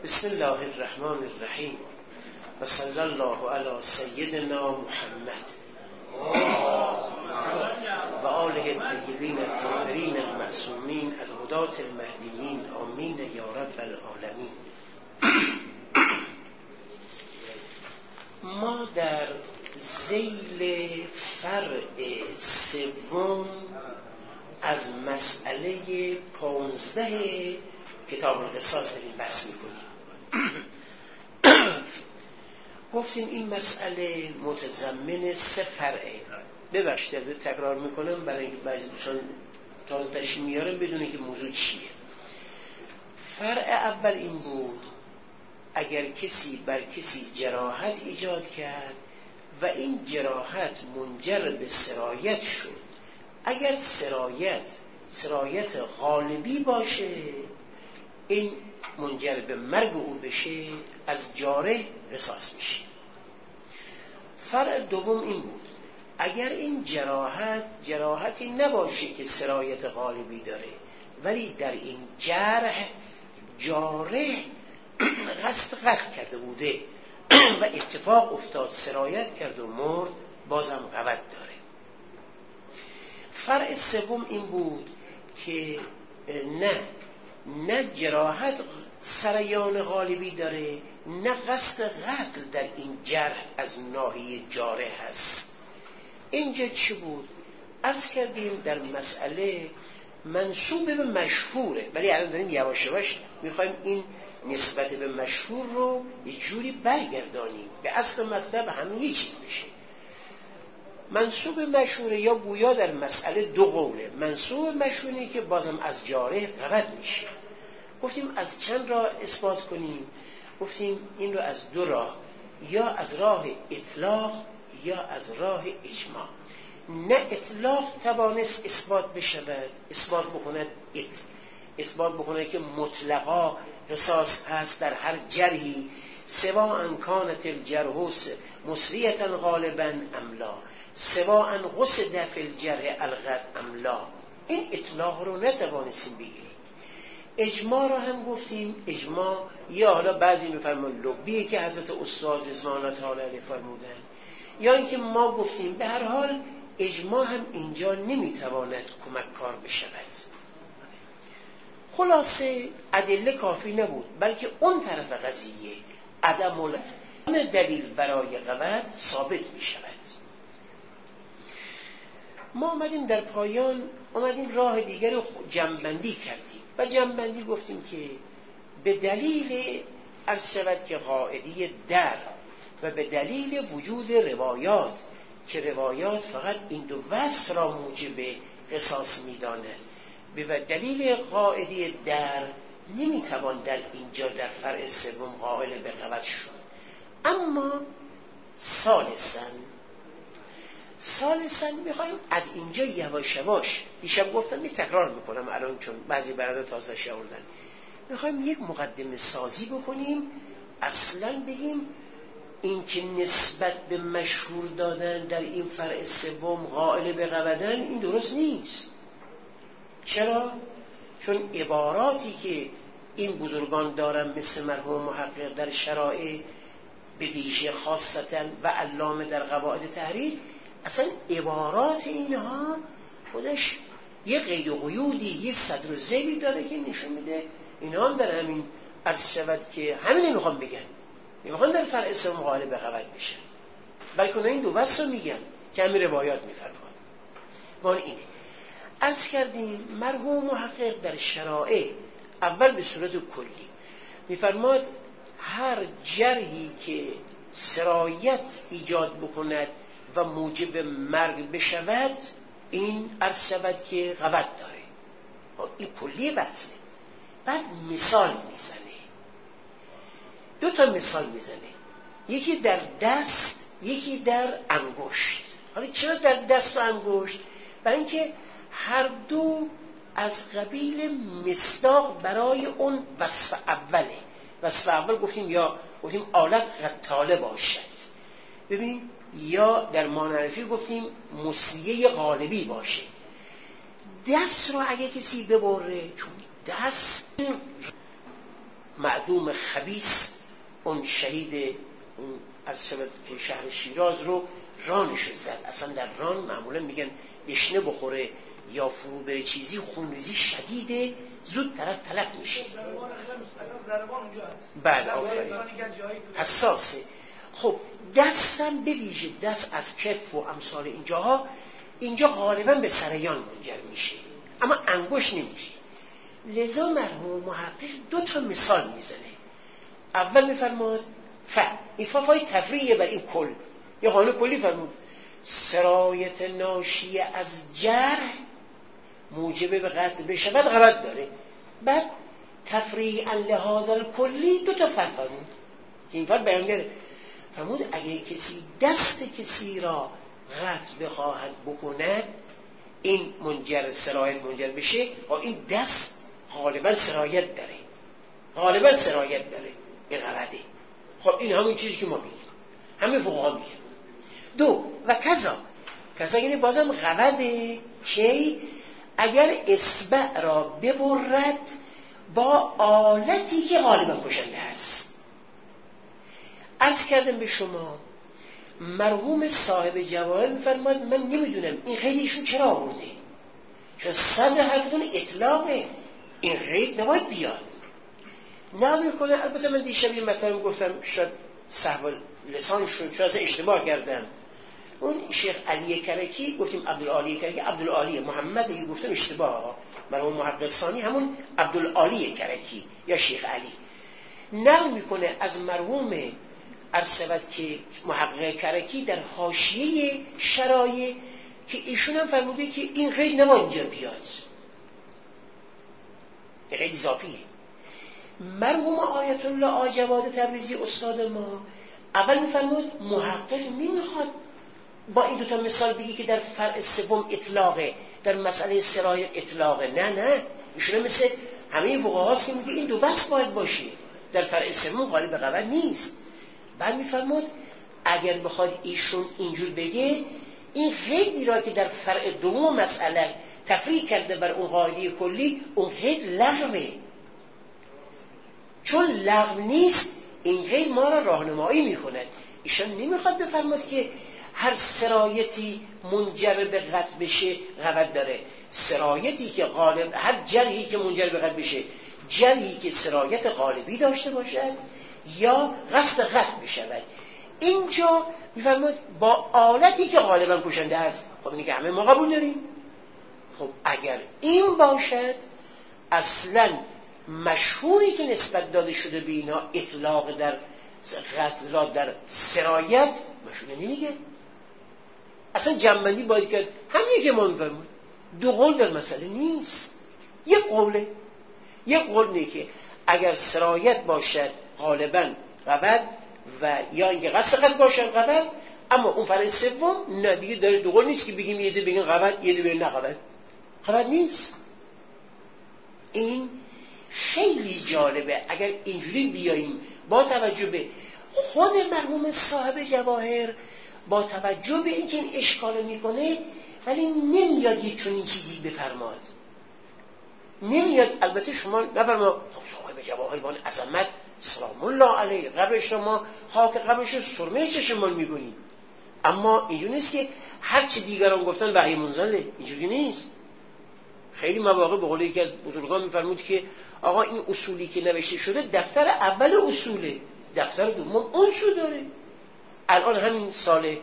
بسم الله الرحمن الرحیم و صلی الله علی سیدنا محمد و آله الطیبین الطاهرین المعصومین الهداة المهدیین آمین یا رب العالمین. ما در ذیل فرع سوم از مسئله 15 کتاب القصاص داریم بحث میکنیم. گفتیم این مسئله متضمن 3 فرعه. ببخشید تکرار میکنم برای اینکه بعضی دوستان تازه تشریح میارن بدونه که موضوع چیه. فرع اول این بود اگر کسی بر کسی جراحت ایجاد کرد و این جراحت منجر به سرایت شد، اگر سرایت غالبی باشه این منجر به مرگ او بشه از جارح قصاص میشه. فرع دوم این بود اگر این جراحتی نباشه که سرایت غالبی داره ولی در این جارح قصد قتل کرده بوده و اتفاق افتاد سرایت کرد و مرد بازم قوت داره. فرع سوم این بود که نه جراحت سریان غالبی داره نه قصد قتل در این جرح از ناحیه جارح هست. اینجا چی بود؟ عرض کردیم در مسئله منسوب به مشهوره، ولی الان داریم یواش یواش میخوایم این نسبت به مشهور رو یه جوری برگردانیم به اصل مطلب همه یه چیز بشه. منسوب مشهوره یا گویا در مسئله 2 قوله. منسوب مشهوره که بازم از جارح قوت میشه. گفتیم از چند راه اثبات کنیم؟ گفتیم این رو از 2 راه، یا از راه اطلاق یا از راه اجماع. نه اطلاق توانست اثبات بشود، اثبات بکند که مطلقا قصاص هست در هر جرحی سواء کانت الجرح مسریة غالبا ام لا، سواء قصد فی الجرح القتل ام لا. این اطلاق رو نتوانستیم بگیریم. اجماع رو هم گفتیم. اجماع یا حالا بعضی میفرمان لبیه که حضرت استاد رضوان الله تعالی علیه فرمودن، یا اینکه ما گفتیم به هر حال اجماع هم اینجا نمیتواند کمک کار بشود. خلاصه ادله کافی نبود، بلکه اون طرف قضیه عدم دلیل برای قوت ثابت میشود. ما آمدیم در پایان راه دیگر رو جمع‌بندی کردیم و جمع‌بندی گفتیم که به دلیل عرض شود که قاعده در و به دلیل وجود روایات که روایات فقط این 2 وصف را موجب قصاص می‌داند، به دلیل قاعده در نمیتوان در اینجا در فرع سوم قائل به قوت شد. اما ثالثاً میخوایم از اینجا یواش یواش، دیشب گفتم تکرار میکنم الان چون بعضی برادر تازه شاوردن، میخوایم یک مقدمه سازی بکنیم. اصلاً بگیم این که نسبت به مشهور دادن در این فرع سوم قائل به قوتن این درست نیست. چرا؟ چون عباراتی که این بزرگان دارن مثل مرحوم محقق در شرائع به ویژه خاصتا و علامه در قواعد تحریر، اصلا عبارات اینها خودش یه قید و قیودی، یه صدر و ذیلی داره که نشون میده اینها هم در همین عرض شود که همین میخوام بگن، میخوان در فرع سوم قائل به قوت بشن، بلکه این 2 وصف رو میگن که همین روایات میفرماد. وان اینه عرض کردیم مرحوم محقق در شرائع اول به صورت کلی میفرماد هر جرحی که سرایت ایجاد بکند و موجب مرگ بشود این عرض شود که قوت داره. این کلی بحثه. بعد مثال میزنه، 2 تا مثال میزنه، یکی در دست یکی در انگشت. حالا چرا در دست و انگشت؟ برای اینکه هر 2 از قبیل مصداق برای اون وصف اوله. وصف اول گفتیم آلت قتاله باشد. ببین یا در مانعرفی گفتیم مسیه غالبی باشه. دست رو اگه کسی ببره، چون دست معدوم خبیث اون شهید اون ارسبت که شهر شیراز رو رانش زد. اصلا در ران معمولا میگن دشنه بخوره یا فرو بره چیزی خونریزی شدیده، زود طرف تلف میشه. اصلا ضربان اونجا هست. بله آفرین. حساسه. خب دستم به ویژه دست از کتف و امثال اینجاها، اینجا غالبا به سریان منجر میشه اما انگشت نمیشه. لذا مرحوم محقق 2 مثال میزنه. اول میفرماد این فای تفریعه بر این کل، یه قانون کلی فرمود سرایت ناشی از جرح موجب به قطع بشود غلط داره. بعد تفریعا لحاظ الکلی 2 فرق فرمود که این فرق بیان داره. فرمود اگه کسی دست کسی را قطع بخواهد بکند، این منجر سرایت منجر بشه، این دست غالبا سرایت داره، این غلطه. خب این همون چیزی که ما میگیم، همه فقها میگن. 2 و کذا یعنی بازم غلطه که اگر اصبع را ببرد با آلتی که غالبا کشنده است. عرض کردم به شما مرحوم صاحب جواهر میفرماد من نمیدونم این قیدشون چرا آورده، چون صدر حرفتون اطلاقه، این قید نباید بیاد. نمی کنه. البته من دیشب یه مثلا گفتم شاید سهو لسان شد، شاید اشتباه کردم. اون شیخ علی کرکی گفتیم عبدالعالی کرکی، عبدالعالی محمد دیگه گفتم اشتباه. مرحوم محقق ثانی همون عبدالعالی کرکی یا شیخ علی. نقل میکنه از مرحوم ارسبت که محقق کرکی در حاشیه شرایع که ایشون هم فرموده که این قید نباید اینجا بیاد، این قید اضافیه. مرحوم آیت الله آجواد تبریزی استاد ما اول میفرمود محقق نمیخواد با این 2 مثال بگی که در فرع سوم اطلاقه، در مسئله سرایت اطلاقه. نه ایشون مثل همه فقهاست که میگه این 2 وصف باید باشه، در فرع سوم غالب به قبل نیست. بعد میفرمود اگر بخواد ایشون اینجور بگه این قیدی را که در فرع دوم مسئله تفریق کرده بر اون قاعده کلی، اون قید لغوه. چون لغو نیست این قید ما را راهنمایی میکند. ایشان نمیخواد بفرماد که هر سرایتی منجر به قطع بشه قوت داره. سرایتی که غالب، هر جرحی که منجر به قطع بشه، جرحی که سرایت غالبی داشته باشد یا قصد قطع بشود. اینجا میفرماد با آلتی که غالبا کشنده است. خب اینه که همه ما قبول داریم. خب اگر این باشد اصلا مشهوری که نسبت داده شده به اینا اطلاق در قتل را در سرایت مشهور نمیگه. اصلا جنبندی باید کرد همین که ما میفرمود 2 قول در مسئله نیست، یک قوله. یک قول نه که اگر سرایت باشد غالبا قبل و یا اینکه قصد قتل باشد قبل، اما اون فرع سوم نه دیگه داره 2 قول نیست که بگیم یه ده بگیم قبل یه ده بگیم نه قبل نیست. این خیلی جالبه اگر اینجوری بیاییم با توجه به خود مرحوم صاحب جواهر، با توجه به اینکه این اشکال میکنه ولی نمیاد یک چنین چیزی بفرماد، نمیاد. البته شما نفرما صاحب جواهر بان عظمت سلام الله علیه قبر شما خاک قبرش رو سرمه چشمان میگونید، اما اینجوری نیست که هر چی دیگران گفتن وحی منزله، اینجوری نیست. خیلی مواقع به قول یکی از بزرگان میفرمود که آقا این اصولی که نوشته شده دفتر اول اصوله، دفتر دوم اون سو داره. الان همین سال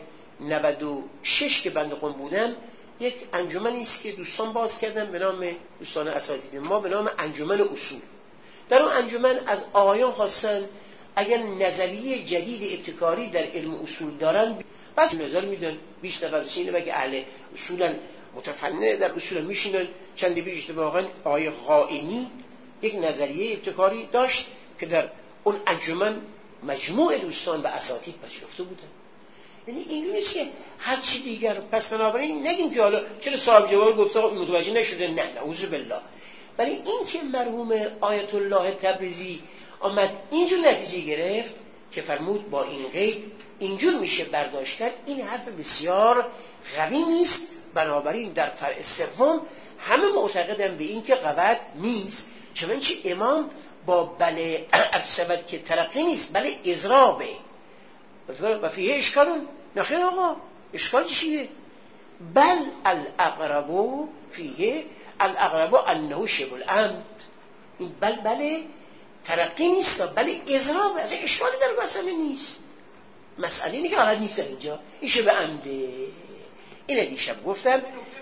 96 که بنده قم بودم یک انجمنی است که دوستان باز کردن به نام دوستان اساتید ما به نام انجمن اصول. در اون انجمن از آقایان خواستن اگر نظریه جدید ابتکاری در علم اصول دارن بس نظر میدن. 20 نفر سینه و که اهل اصولا متفنن در اصول میشینن. چندی پیش اتفاقا آقای قائنی یک نظریه ابتکاری داشت که در اون انجمن مجموع دوستان و اساتید پذیرفته بودن. یعنی این نیست که هر چی دیگر. پس بنابراین نگیم که حالا چرا صاحب جواهر گفته متوجه نشده، نه نعوذ بالله. ولی این که مرحوم آیت الله تبریزی آمد اینجور نتیجه گرفت که فرمود با این قید اینجور میشه برداشت کرد، این حرف بسیار قوی نیست. بنابراین در فرع سوم همه معتقدن به این که قوت نیست، چنانچه امام با بله السبب که ترقی نیست، بله اضرابه. و فیه اشکالون، نخیر آقا اشکال چیه؟ بل الاقرب فیه الاقرب انه شبه العمد. این بله ترقی نیست، بله اضراب، از اشکالی در قسم نیست. مسئله اینه که حالت نیست در اینجا، این شبه عمده. اینه دیشب گفتم.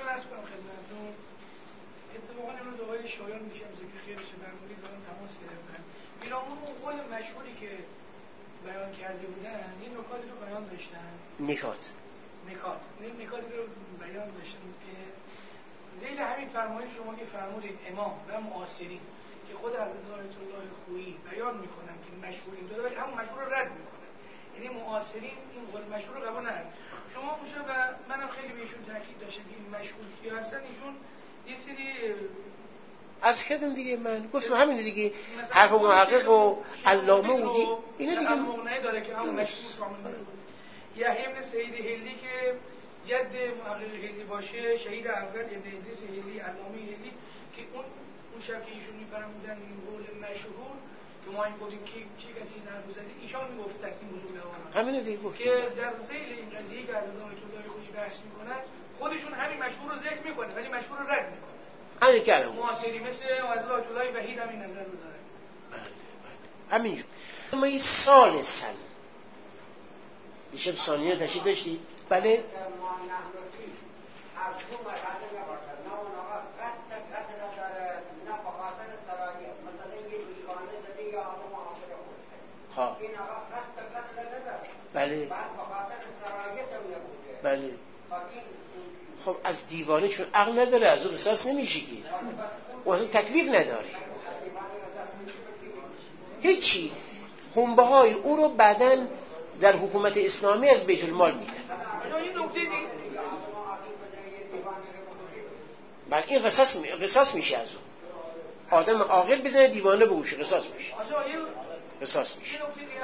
اتفاقا امروز آقای شایان میشه که خیرش برمونی دارم تماس گرفتن. بیرامون اون قول مشهوری که بیان کرده بودن یه نکاتی رو بیان داشتن. نکاتی رو بیان داشتن که ذیل همین فرمایش شما که فرمودید امام و معاصرین که خود حضرت آیت الله خویی بیان میکنن که مشهور این داره، همون مشهور رو رد میکنن. یعنی معاصرین این قول مشهور رو قبول ندارن. شما میشه و منم خیلی بهشون تاکید داشتم که این مشهور کیا هستن. ایشون یه سری عرض کردم دیگه، من گفتم همین دیگه، حرف محقق و علامه و اینا دیگه مقنعه داره که همون مشهور کامل یحیی ابن سعید هلی که جد محقق هلی باشه، شهید اول ابن ادریس هلی، علامه هلی، که اون شب که ایشون میفرمودن این قول مشهور که ما این بودیم کی کسی این حرف زده، ایشان میگفت در این موضوع همین دیگه گفت که در ذیل این قضیه که حضرت آیت الله خویی بحث میکنن خودشون همین مشهور رو ذکر میکنه ولی مشهور رو رد میکنه. همین که الان معاصری مثل حضرت آیت الله وحید همین نظر رو داره. همین ما این ثالثاً دیشب ثانیه تشریح داشتید. بله ها بله بله. خب از دیوانه چون عقل نداره از او قصاص نمیشه که، و اصلا تکلیف نداره هیچی. خنبه های او رو بعداً در حکومت اسلامی از بیت المال میدن. بله این قصاص میشه از اون. آدم عاقل بزنه دیوانه بگوشه قصاص میشه. قصاص میشه.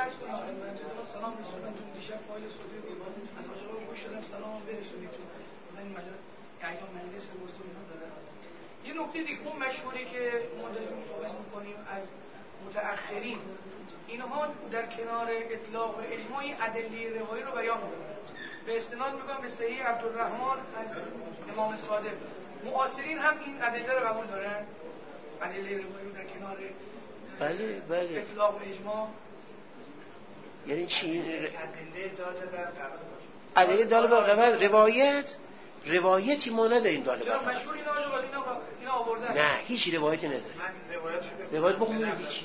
یه نکته دیگه اون مشهوری که ما داریم صحبت می‌کنیم از متأخرین، اینها در کنار اطلاق و اجماعی ادله روایی رو بیان می‌کنن. به استناد میگم به صحیح عبدالرحمن از امام صادق. معاصرین هم این ادله رو قبول دارن، ادله روایی رو در کنار بله اطلاق و اجماع. یعنی چی؟ ادله داله بر قبل روایتی ما نداریم داله بر قبل. اینا آوردن. نه هیچ روایتی نداره. روایت بخونید هیچ.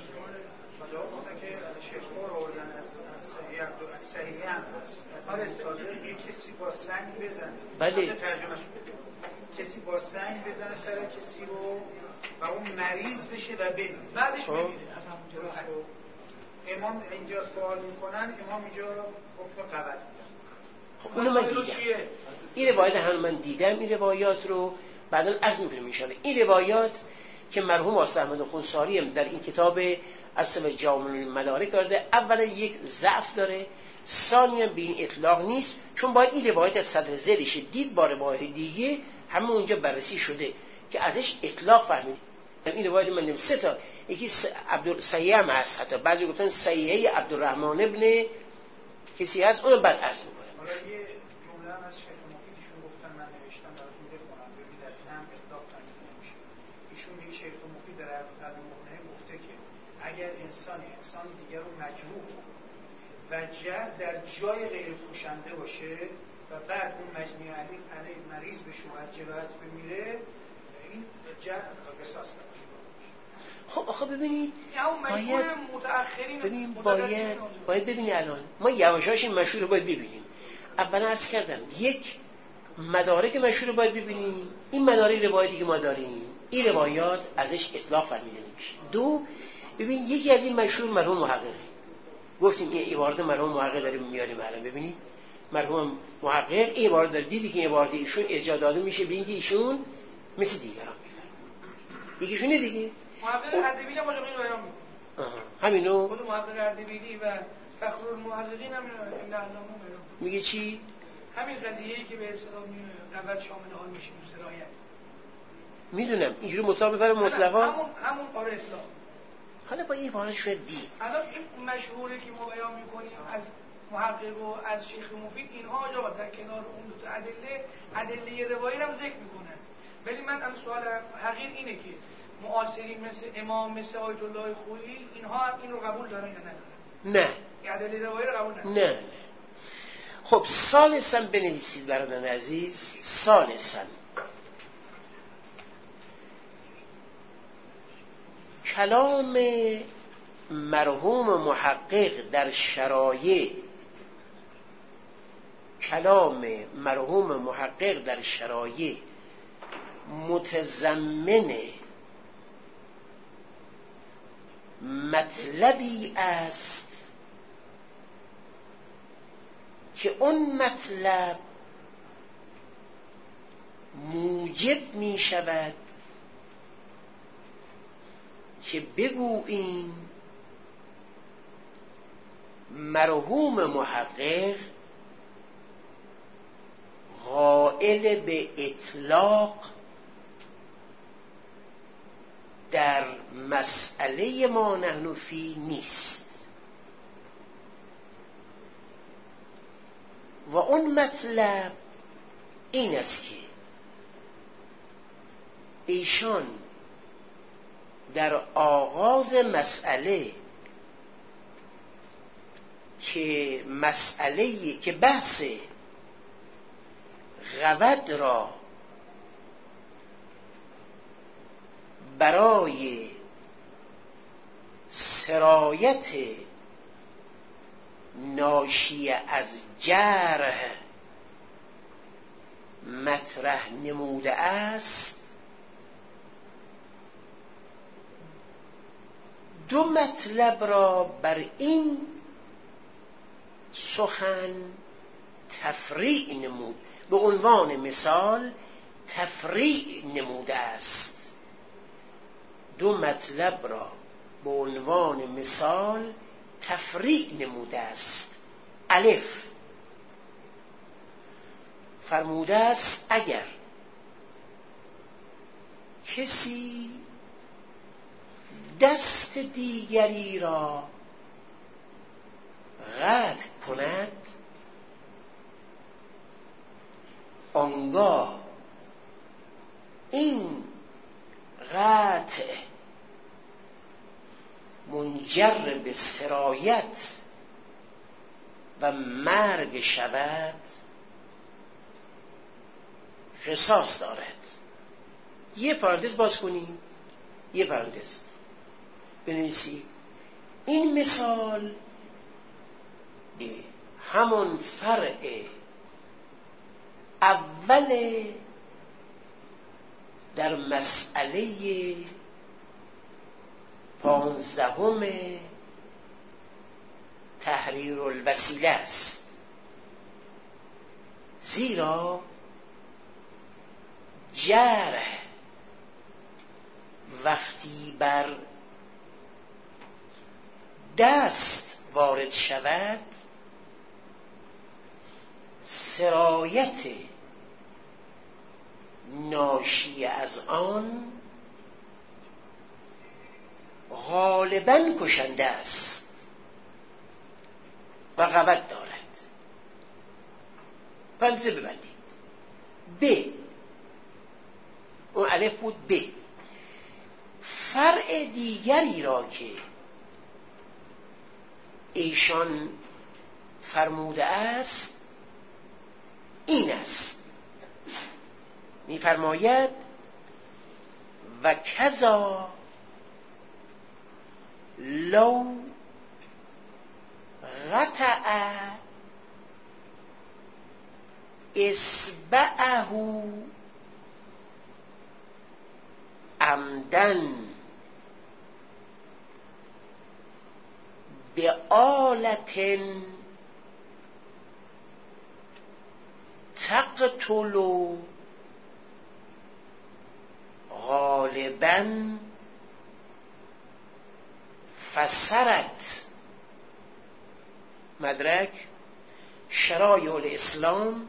صحیح هم هست. یه کسی با سنگ بزنه. بله. ترجمهش بده. کسی با سنگ بزنه سر کسی رو و اون مریض بشه و بمیره. بعدش بمیره. امام اینجا سوال میکنن، امام اینجا حکم قبول. خب اونو من دیدم. این روایت هم من دیدم، این روایات رو بعداً عرض می‌کنم ان شاءالله. این روایات که مرحوم آصف احمد خونساری هم در این کتاب ارسم جامع المدارک کرده، اولا یک ضعف داره، ثانیاً به این اطلاق نیست، چون باید این روایت از صدر ذیلش دید با روایت دیگه همه اونجا بررسی شده که ازش اطلاق فهمید. این روایت من دیم سه تا، یکی عبدالصحیح هم هست، حتی بعضی گفتن صحیحه عبدالرحمن ابن کسی هست، اونو بعد عرض میکنم. حالا یه جمله هم از شیخ مفیدشون گفتن، من نوشتم براتون بخونم ببینید از این هم اطلاق تنید نمیشه. ایشون میگه شیخ مفید در عبدالعظیم مقنعه گفته که اگر انسان دیگر رو مجروح و جرح در جای غیر فروشنده باشه و بعد اون مجنی علیه مریض بشه و از جراحت بمیره، این جرح قصاص کنه. خب آخه ببینید باید ببینید الان ما یواشاش این مشهور رو باید ببینیم. اولا عرض کردم یک مدارک مشهور رو باید ببینیم، این مدارک روایتی که ما داریم این روایات ازش اطلاق فهمیده نمیشه. دو ببین یکی از این مشهور مرحوم محققه، گفتیم این عبارت مرحوم محقق داریم میاریم الان. ببینید مرحوم محقق این عبارت داره، دیدی که این عبارت ایشون ارجاع داده میشه به اینکه ایشون مثل دیگران میفرمایند. یکیشونه دیگه محقق اردبیلی هم باشه این بیان میکنه. همینو خود محقق اردبیلی و فخرالمحققین هم این علامه میگه چی؟ همین قضیه‌ای که به اصطلاح قبل شامل حال میشه سرایت. میدونم اینجوری مطلق بفرم مطلقا همون آره اطلاق. حالا با این عبارت شاید دید الان این مشهوری که ما بیان میکنیم از محقق و از شیخ مفید، اینها آجا در کنار اون دو تا ادله روایی رو هم ذکر میکنن. ولی من الان سوال حقیر اینه که معاصرین مثل امام، مثل آیت الله خویی، اینها این رو قبول دارن یا ندارن؟ نه. ادله روایی رو قبول ندارن. نه. خب ثالثاً بنویسید برادران عزیز، ثالثاً کلام مرحوم محقق در شرایع، کلام مرحوم محقق در شرایع متضمن مطلبی است که اون مطلب موجب می شود که بگوییم مرحوم محقق قائل به اطلاق در مسئله ما نحن فی نیست و اون مطلب این است که ایشان در آغاز مسئله که بحث غوط را برای سرایت ناشی از جرح مطرح نموده است، دو مطلب را بر این سخن تفریع نمود، به عنوان مثال تفریع نموده است. دو مطلب را به عنوان مثال تفریع نموده است. الف، فرموده است اگر کسی دست دیگری را قطع کند، آنگاه این قطع منجر به سرایت و مرگ شود، قصاص دارد. یه پرانتز باز کنید، یه پرانتز بنویسید. این مثال همون فرع اول در مسئله 15 تحریر الوسیله است، زیرا جرح وقتی بر دست وارد شود، سرایت ناشی از آن غالباً کشنده است و قوت دارد. پنجه ببندید. ب، اون الف بود. ب، فرع دیگری را که ایشان فرموده است این است، می‌فرماید و کذا لو قطع اصبعه عمدن بآلة تقتل غالباً فسرت. مدرک شرایع الاسلام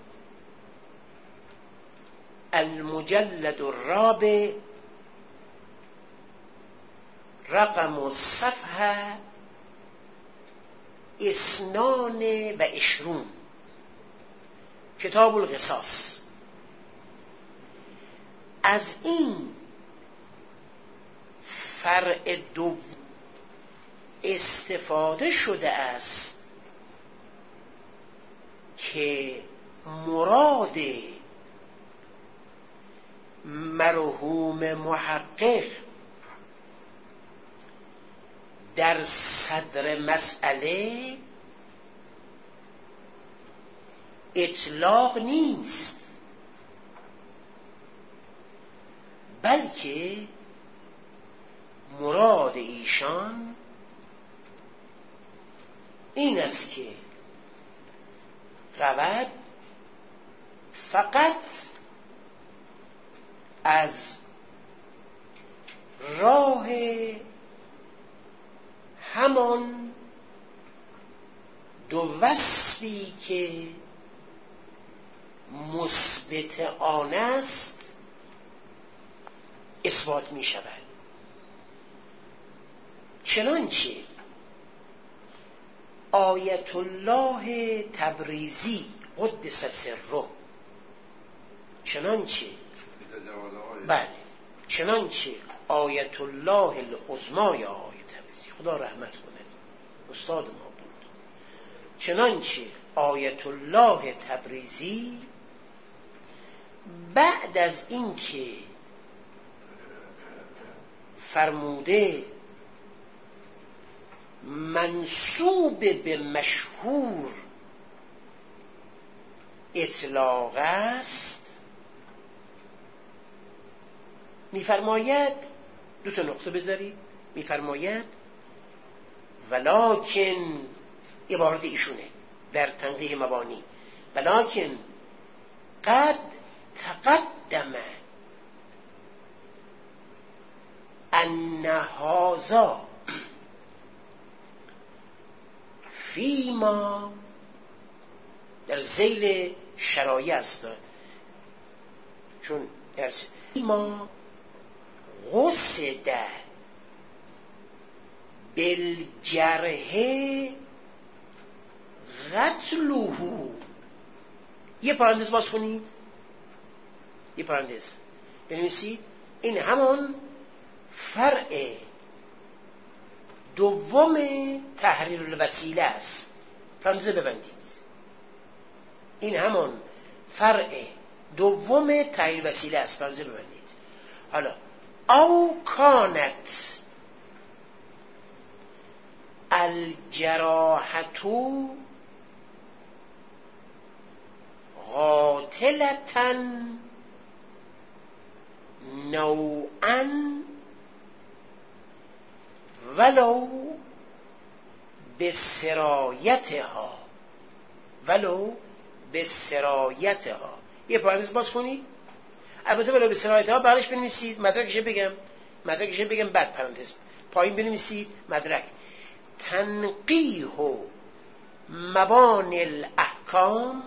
المجلد الرابع رقم الصفحه 22 کتاب القصاص. از این فرع دوم استفاده شده است که مراد مرحوم محقق در صدر مسئله اطلاق نیست، بلکه مراد ایشان این است که رود فقط از راه همان دو وصفی که مثبت آن است اثبات می شود. چنانچه آیت الله تبریزی قدس سره، چنانچه آیت الله العظمی آیت تبریزی، خدا رحمت کند، استاد ما بود، چنانچه آیت الله تبریزی بعد از اینکه فرموده منسوب به مشهور اطلاق است، میفرماید، دو تا نقطه بذارید، میفرماید ولکن، عبارت ایشونه در تنقیح مبانی، ولکن قد تقدم ان هذا فیما، در ذیل شرایع است، چون فیما قصد بالجرح قتله. یه پرانتز باز کنید، یه پرانتز بنویسید، این همان فرع دوم تحریر الوسیله است. پرانتز ببندید، این همان فرع دوم تحریر الوسیله است. پرانتز ببندید. حالا او کانت الجراحتو قاتلتن نوعا ولو بسرایتها، ولو بسرایتها. یه پرانتز باز کنید، البته ولو بسرایتها بعدش بنویسید، مدرکش بگم بعد پرانتز پایین بنویسید مدرک تنقیح مبانی الاحکام،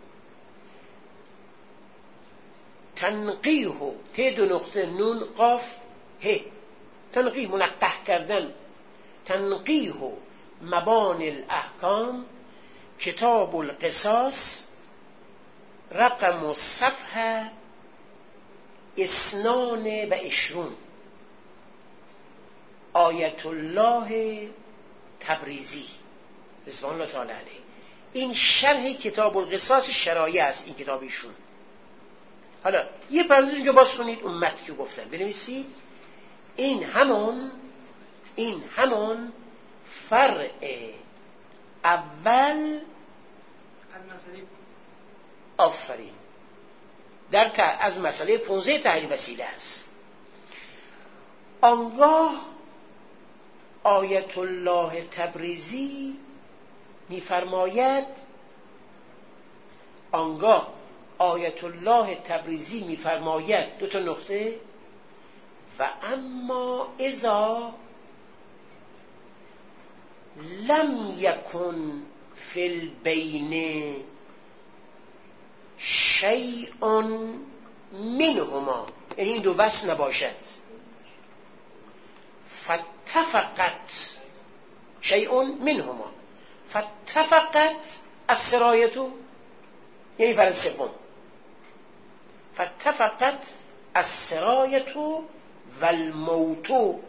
تنقیح ت دو نقطه نون قاف ه، تنقیح منقح کردن، تنقیح مبانی الاحکام کتاب القصاص رقم الصفحه 22 آیت الله تبریزی رضوان الله تعالی علیه. این شرح کتاب القصاص شرایع است، این کتاب ایشون. حالا یه پرانتز اینجا باز کنید، اون متن که گفتم بنویسید، این همان فرع اول، آفرین، از مسئله 15 تحریر وسیله است. آنگاه آیت الله تبریزی میفرماید، دو تا نقطه، و اما اذا لم یکن فی البین شیء منهما، یعنی این دو بس نباشد، فاتفقت شیء منهما، فاتفقت السرایة یعنی فرض سوم، فاتفقت السرایة والموت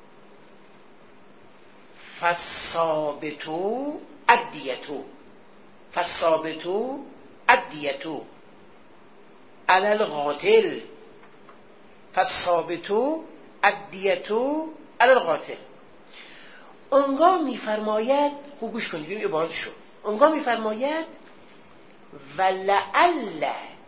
فالثابت الدیة، فالثابت الدیة علی القاتل، فالثابت الدیة علی القاتل. اونگاه میفرماید، خوب گوش کنید ببین عبارتشو، اونگاه میفرماید ولعل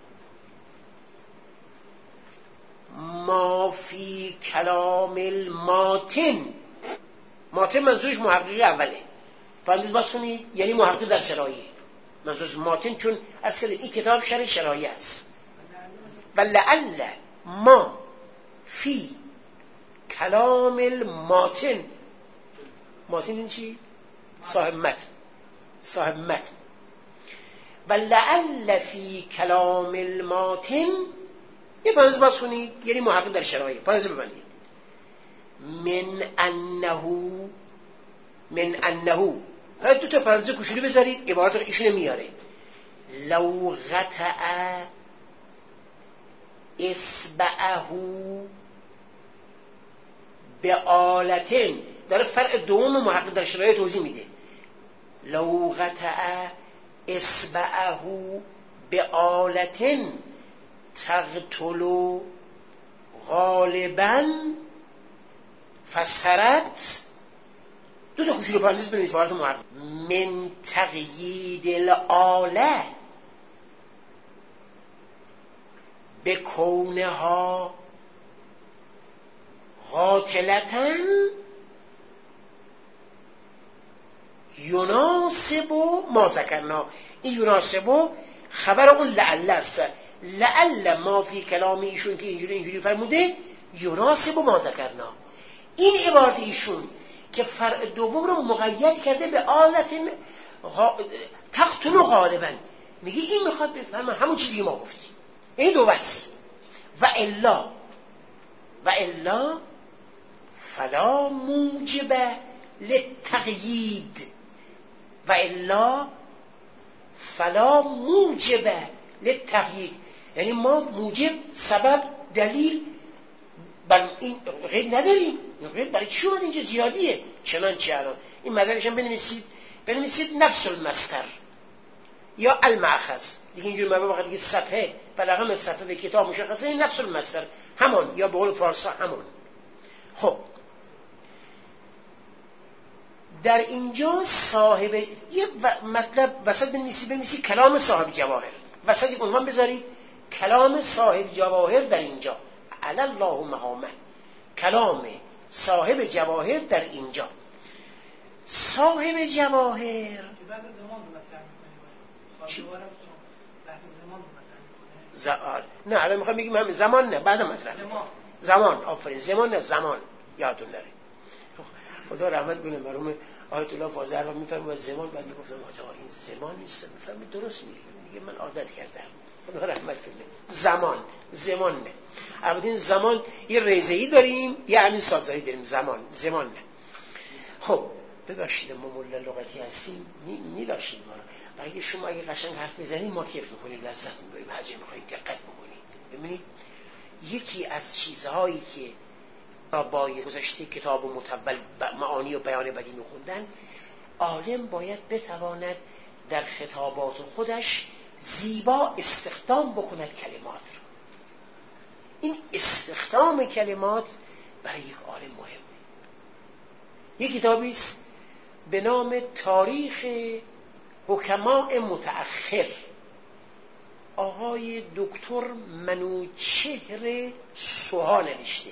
ما فی کلام الماتن، ماتن منظورش محقق اوله، فهمیدید باز کنید، یعنی محقق در شرایع، منظورش ماتن چون اصل این کتاب شرح شرایع است. ولعل ما فی کلام الماتن، ماتن این چی؟ صاحب متن، صاحب متن. ولعل فی کلام الماتن یه پرانتز باز کنید، یعنی محقق در شرایع، پرانتز ببندید. من انه دو تا پرانتز کوچولو بذارید، عبارت ایشون میاره. لو قطع اصبعه به آلتن، داره فرق دوم محقق در شرایع توضیح میده. لو قطع اصبعه به آلتن تقتل غالبا فسرت، دو تا کوچولو پرانتز بنویسید عبارت محقق. من تقیید الآله به کونها قاتلتن یناسب ما ذکرنا. این یناسب خبر اون لعل است، لعل ما فی کلام ایشون که اینجوری فرموده یناسب ما ذکرنا. این عبارت ایشون که فرع دوم رو مقید کرده به آلت تقتل غالبا، میگه این میخواد بفهمه همون چیزی که ما گفتیم، این دو بس. و الا فلا موجب للتقیید، و الا فلا موجب للتقیید، یعنی ما موجب، سبب، دلیل بر این قید نداریم. قید برای چی اومد اینجا؟ زیادیه. چنانچه الان این مدارکش هم بنویسید نفس المصدر یا المأخذ دیگه، اینجور مبا وقت دیگه صفحه و رقم صفحه به کتاب مشخصه، این نفس المصدر همان، یا به قول فارسی همان. خب در اینجا صاحب یه مطلب وسط بنویسی کلام صاحب جواهر، وسط یک عنوان بذارید کلام صاحب جواهر در اینجا، علی الله مقامه، کلام صاحب جواهر در اینجا. صاحب جواهر بعد زمان رو مطرح می‌کنه، بحث زمان رو مطرح می‌کنه. نه الان می‌خوام بگیم هم زمان نه، بعد مطرح زمان. آفرین، زمان نه، زمان یادتون نره. خدا رحمت کنه مرحوم آیت الله فاضل رو می‌فرمایند زمان، بعد میگفتم آقا این زمان نیست، می‌فرمایید درست میگه، دیگه من عادت کردم. خدا رحمت کنه. زمان نه. البته این زمان یه ریزه‌ای داریم، یه همین سازایی داریم، زمان نه. خب ببخشید ما مولا لغتی هستیم، می‌داشتیم ما رو. برای شما اگه قشنگ حرف بزنید ما کیف می‌کنیم، لذت می‌بریم، هرچی می‌خواید دقت بکنید. ببینید یکی از چیزهایی که با گذشته کتاب و متول معانی و بیان بدی می‌خوندن، عالم باید بتواند در خطابات خودش زیبا استخدام بکند کلمات رو. این استخدام کلمات برای یک عالم مهمه. یک کتابی است به نام تاریخ حکماء متأخر، آقای دکتر منوچهر سوها نوشته.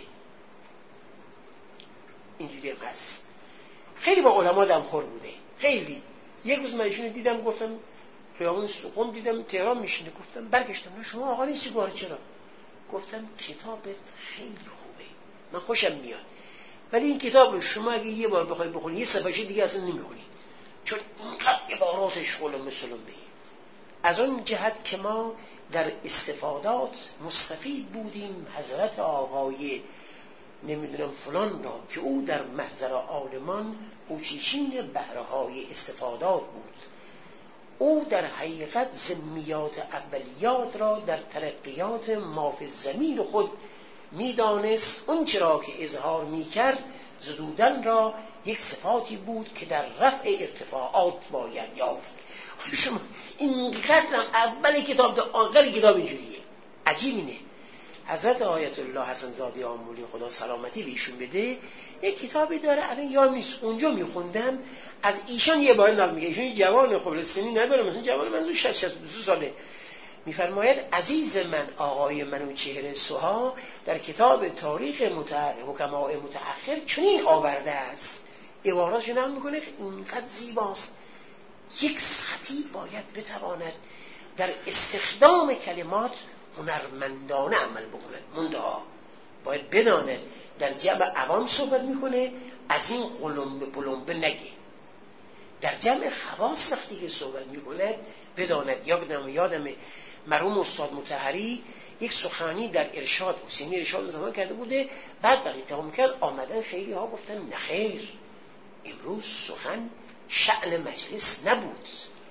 اینجوری هست، خیلی با علما دمخور بوده، خیلی. یک روز من ایشون دیدم، گفتم خیابون سوقم دیدم تهران میشینه، گفتم برگشتم، نه شما آقا نیستی؟ گفت چرا؟ گفتم کتابت خیلی خوبه، من خوشم میاد، ولی این کتاب رو شما اگه یه بار بخواید بخونید یه صفحه دیگه اصلا نمیخونید، چون اینقدر عباراتش خلم مثلم به. از اون جهت که ما در استفادات مستفید بودیم، حضرت آقای نمیدونم فلان را که او در محضر عالمان خوچیچین بهره‌های استفادات بود. او در حقیقت ضمنیات اولیات را در ترقیات مافی زمین خود میدانست. اون چرا که اظهار میکرد زدودن را یک صفاتی بود که در رفع ارتفاعات باید یافت. شما اینقدر اول کتاب تا آخر کتاب اینجوریه. عجیب اینه حضرت آیت الله حسن زاده آمولی خدا سلامتی بهشون بده یک کتابی داره، الان یادم نیست، اونجا میخوندم از ایشان یه بار نام میگه. ایشون جوان قبل سنی نداره، مثلا جوان من 62 ساله. میفرماید عزیز من آقای منوچهر سوها در کتاب تاریخ حکماء متأخر چنین آورده است. عباراتش نام میکنه اینقدر زیباست. یک سطحی باید بتواند در استخدام کلمات هنرمندانه عمل بکند. منتها باید بداند در جمع عوام صحبت میکنه از این قلمبه پلمبه نگه. در جمع خواص وقتی که صحبت میکند بداند. یادم مرحوم استاد مطهری یک سخنی در ارشاد حسینی ارشاد زمان کرده بوده، بعد وقتی تمام کرد آمدن خیلی ها گفتن نخیر امروز سخن شأن مجلس نبود.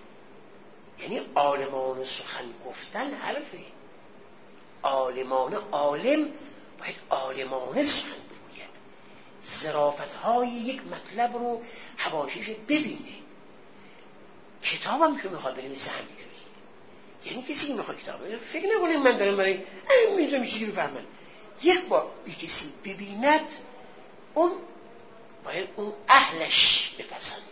یعنی عالمان سخن گفتن حرفه. عالمان عالم باید عالمانه سخن بگوید. ظرافت‌های یک مطلب رو حواشیش ببینه. کتابم که میخواد بنویسه همینجوری. یعنی کسی که میخواد کتاب بنویسه فکر نکنه من دارم برای میذارم چیزی رو بفهمن. یک بار کسی ببیند اون باید اون اهلش بپسنده.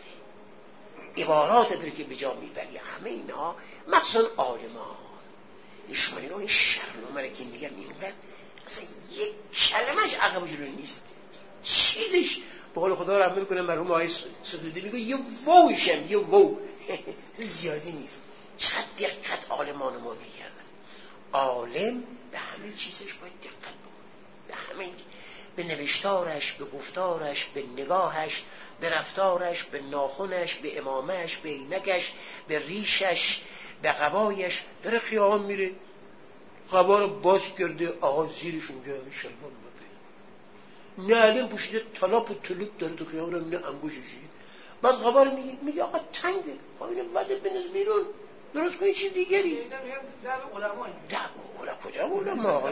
عبارات داره که به جا میبری. همه اینا مخصوصا عالمان شما نگاه این شرنامه که میگم اینقدر اصلا یک کلمش عقب جلو نیست. چیزش به قول خدا رحمت کنه مرحوم آقای سدودی میگه یه وویشم یه وو زیادی نیست. چقدر دقت عالمان ما میکردن. عالم به همه چیزش باید دقت بکنه. به همه، به نوشتارش، به گفتارش، به نگاهش، به رفتارش، به ناخنش، به امامش، به عینکش، به ریشش، به قبایش. داره خیابان میره قبا رو باز کرده آقا زیرش اونجا شلوار بپیده نعلم پوشیده طلاپ و طلوب داره تو خیابان رو میره انگوششی. بعد قبا رو میگه آقا تنگه خب اینه وده بنز بیرون درست کنی چیز دیگری. دعو علمایی کجا علما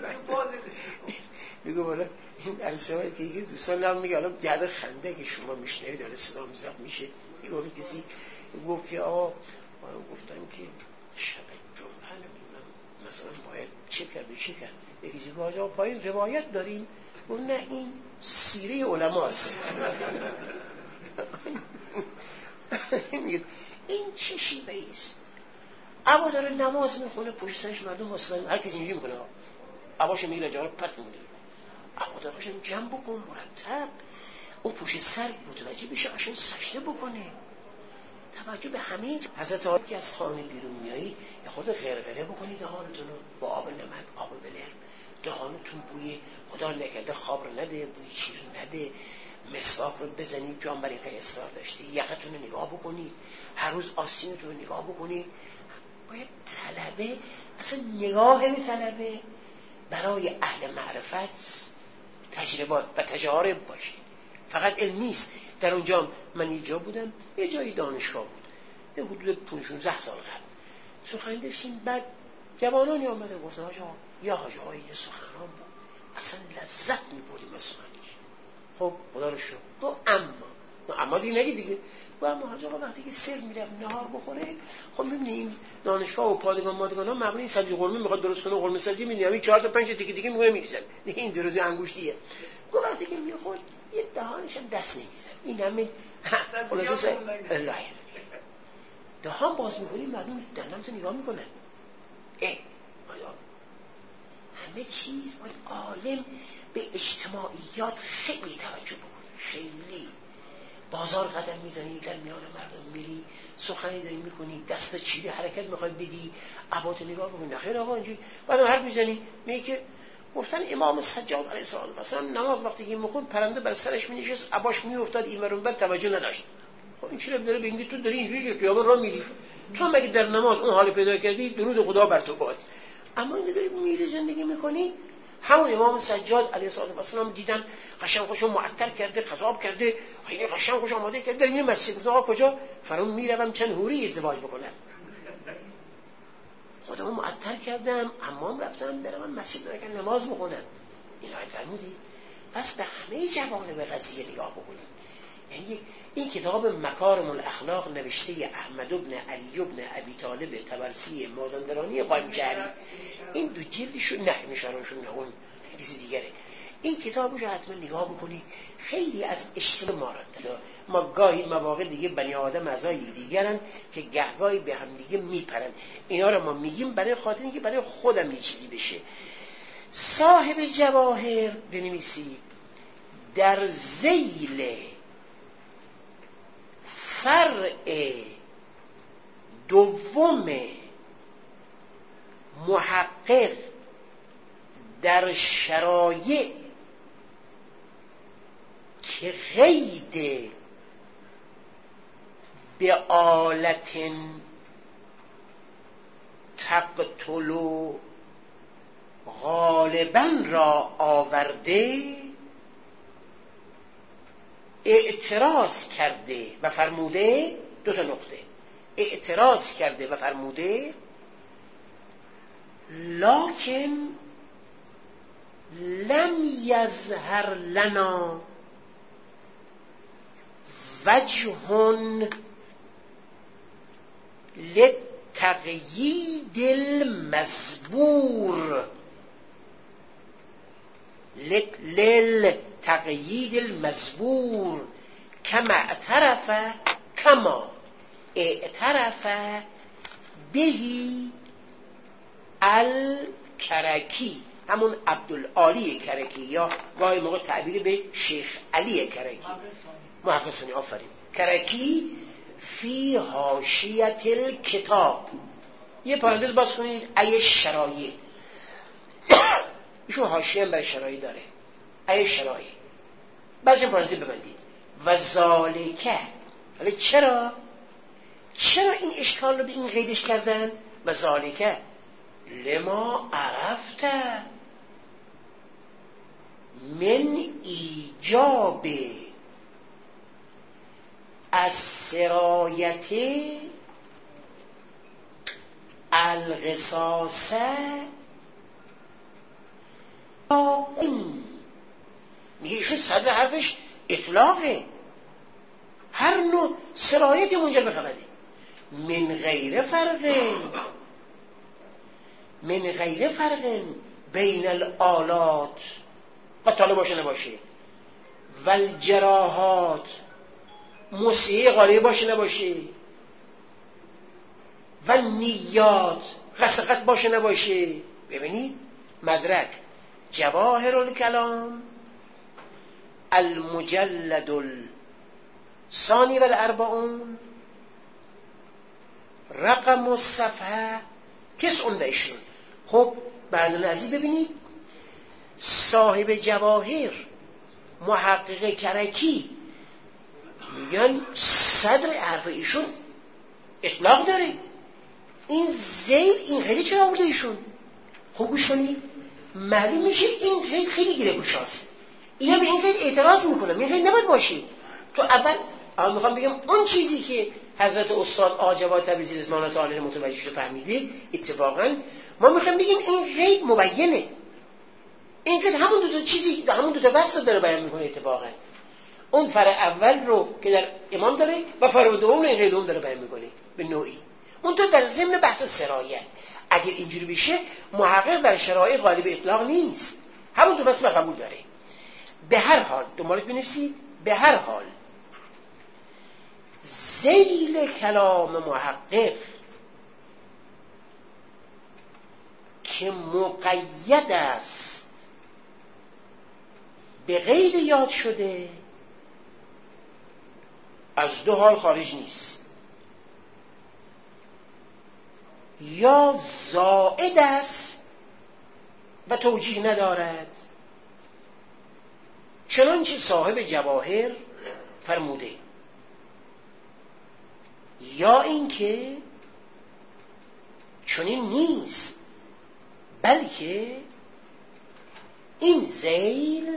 میگه بالا این عرصه‌هایی که یکی دوستان هم میگه الان گرد خنده که شما میشنوید داره صدا میزد میشه. میگه کسی گفت که آقا من گفتم که شب جمعه نمیدونم مثلا باید چه کرد. یکی چی که آجا پایین روایت داریم. گفت نه این سیره علماست. این چه شیبه ایست. اما داره نماز میخونه پشت سرش مردم واسه هر کسی اینجوری میکنه عباشو میگیره جا رو پرت میکنه. اما داشتم جمع بکن مرتب. اون پشت سر متوجه بشه عشان سجده بکنه. توجه به همه حضرت آقا که از خانه بیرون میایی یا خود غرغره بکنی دهانتون رو با آب نمک آب بلر. دهانتون بوی خدا نکرده خواب رو نده، بوی چیز رو نده. مسواک رو بزنید پیامبر این خیلی اصرار داشته. یقتون رو نگاه بکنید. هر روز آستینتون رو نگاه بکنید. باید طلبه اصلا نگاه طلبه برای اهل معرفت تجربات و تجارب باشه. فقط علم نیست. در اونجا من یه جا بودم، یه جایی دانشگاه بود، یه حدود 15 سال قبل سخن داشتیم. بعد جوانانی آمده گفتن آجا یا حاجه یه سخنان بود اصلا لذت میبردیم از سخنش. خب خدا رو شکر. گفت اما دیگه نگی دیگه. و اما حاجه وقتی که سر میره نهار بخوره خب میبینی این دانشگاه و پادگان مادگان ها مبنی سبزی قرمه میخواد درست کنه قرمه سبزی میبینی همین 4 تا 5 تا دیگه میگه میریزن. این دروز انگشتیه. گفت وقتی که میخورد یه دهانش هم دست نمیزن. این همین خلاصه الله دهان باز میکنی مردم دهنم تو نگاه میکنن. همه چیز باید عالم به اجتماعیات خیلی توجه بکنه. خیلی بازار قدم میزنی در میان مردم میری سخنی داری میکنی دست چیده حرکت میخوای بدی عبات نگاه بکنی نخیر آقا اینجوری. بعدم حرف میزنی میگه که گفتن امام سجاد علیه السلام مثلا نماز وقتی که میخوند پرنده بر سرش مینشست عباش میافتاد این ور اون ور توجه نداشت. خب این چرا داره بگی تو داری اینجوری خیابان راه میری تو مگه در نماز اون حال پیدا کردی درود خدا بر تو باد. اما این داری میری زندگی میکنی همون امام سجاد علیه السلام دیدن قشنگ خوشو معطر کرده، خضاب کرده، خیلی قشنگ خوش آماده کرده، در این مسجد گفت آقا کجا؟ فرمود میروم چند حوری ازدواج بکنم. خودمو معطر کردم، حمام رفتم، برم مسجد برم نماز بخونم. این آیه فرمودی. پس به همه جوانب قضیه نگاه بکنیم. یعنی این کتاب مکارم الاخلاق نوشته احمد بن علی بن ابی طالب طبرسی مازندرانی قائمجهری، این دو جلدشو نه میشارونشون نه اون چیز دیگره. این کتابو رو حتما نگاه بکنید. خیلی از اشتباه ما را ما گاهی مواقع دیگه بنی آدم اعضای دیگرن که گهگاهی به هم دیگه میپرن. اینا رو ما میگیم برای خاطر اینکه برای خودم یه چیزی بشه. صاحب جواهر بنویسید در ذیل فرع دوم محقق در شرایع که قید به آلت تقتل غالبا را آورده اعتراض کرده و فرموده، دو تا نقطه، اعتراض کرده و فرموده لکن لم یظهر لنا وجه للتقیید المزبور للتقیید المزبور کما اعترف بهی الکرکی، همون عبدالعالی کرکی یا گاهی موقع تعبیر به شیخ علی کرکی، محقق ثانی، آفرین، کرکی فی حاشیة الکتاب. یه پرانتز باز کنید، ای شرایع، ایشون حاشیه هم برای شرایع داره، ای شرایع، بعدش پرانتز ببندید و ذالکه. حالا چرا این اشکال رو به این قیدش کردن؟ و ذالکه لما عرفت من ایجاب السرایت القصاص میگه ایشون صدر حرفش اطلاقه، هر نوع سرایتی منجر به قبله، من غیر فرق بین الآلات، قتاله باشه نباشه، والجراحات، موسیقی غالیه باشه نباشه، و نیات، قصد باشه نباشه. ببینید مدرک جواهر الکلام المجلد الثانی والاربعون رقم الصفحه 29. خب برادران عزیز ببینید، صاحب جواهر محقق کرکی میگن صدر حرف ایشون اطلاق داره. این زیل این خیلی چرا آورده ایشون؟ خب گوش کنید، معلوم میشه این خیلی خیلی گیره گوشاست. اینا به این خیلی اعتراض میکنن، این خیلی نباید باشه. تو اول میخوام بگم اون چیزی که حضرت استاد آجواد تبریزی رضوان الله تعالی متوجهش رو فهمیده، اتفاقا ما میخوام بگیم این غیب مبینه، این که همون دو تا چیزی، همون دو تا بحث داره بیان میکنه. اتفاقا اون فرع اول رو که در امام داره و فرع دوم این غیب داره بیان میکنه به نوعی. اون تو در ضمن بحث سرایت اگر اینجوری بشه محقق در شرایع غالب اطلاق نیست، همون دو بحث قبول داره. به هر حال دنبالش بنویسید، به هر حال ذیل کلام محقق که مقید است به غیر یاد شده از دو حال خارج نیست، یا زائد است و توجیه ندارد، چنانچه صاحب جواهر فرموده، یا اینکه چنین نیست بلکه این ذیل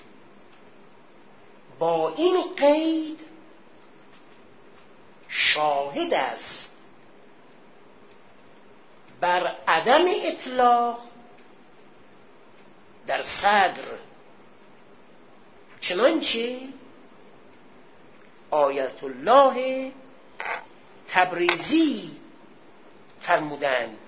با این قید شاهد است بر عدم اطلاق در صدر، چنانچه آیت الله تبریزی فرمودند.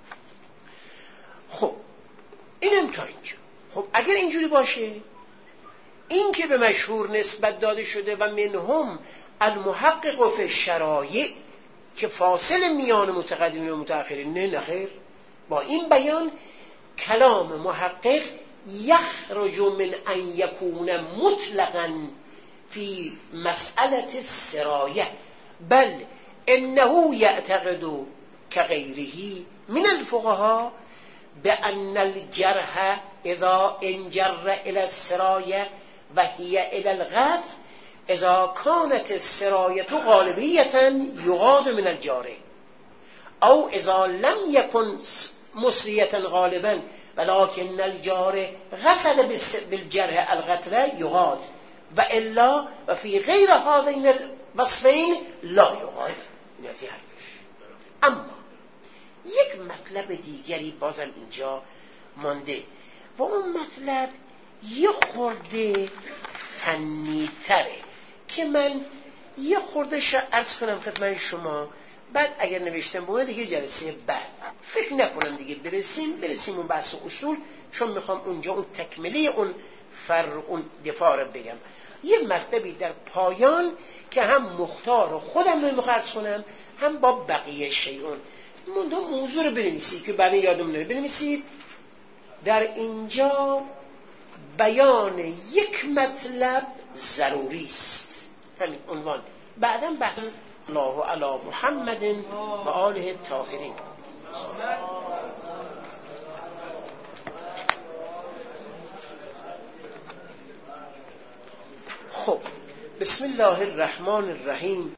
خب اینم تا اینجا. خب اگر اینجوری باشه، این که به مشهور نسبت داده شده و منهم المحقق فی الشرایع که فاصل میان متقدمین و متأخرین، نه خیر، با این بیان کلام محقق یخرج من ان یکون مطلقا فی مسئله السرایه بل انه یعتقد كغیره من الفقهاء بأن الجرح اذا انجر الى السرایه و هي الى الغث اذا كانت السرایه غالبیه یغاد من الجارح او اذا لم يكن مسریه غالبا ولكن الجارح غسل بالجرح القتل یغاد و الا و فی غیر هذین الوصفین لا یغاد. این از حرفش. اما یک مطلب دیگری بازم اینجا مانده و اون مطلب یه خورده فنی تره که من یه خورده عرض کنم خدمت شما، بعد اگر نوشتم بونه دیگه جلسه بعد فکر نکنم دیگه برسیم اون بحث اصول، چون میخوام اونجا اون تکمله اون اون دفاع رو بگم. یه مطلبی در پایان که هم مختار خودم رو مخرج کنم هم با بقیه شیعون موضوع رو بنویسید که بعد یادم نره بنویسید. در اینجا بیان یک مطلب ضروری است، همین عنوان. بعداً بحث الله علی محمد و آله الطاهرین. خب بسم الله الرحمن الرحیم.